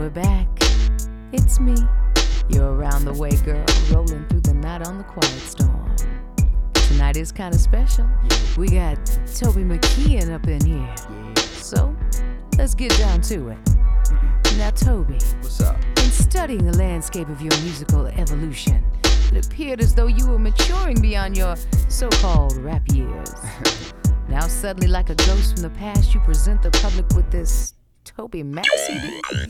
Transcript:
we're back. It's me, your around the way girl, rolling through the night on the quiet storm. Tonight is kinda special. We got Toby McKeon up in here. So, let's get down to it. Now, Toby, what's up? In studying the landscape of your musical evolution, it appeared as though you were maturing beyond your so-called rap years. Now suddenly, like a ghost from the past, you present the public with this Toby Mac CD.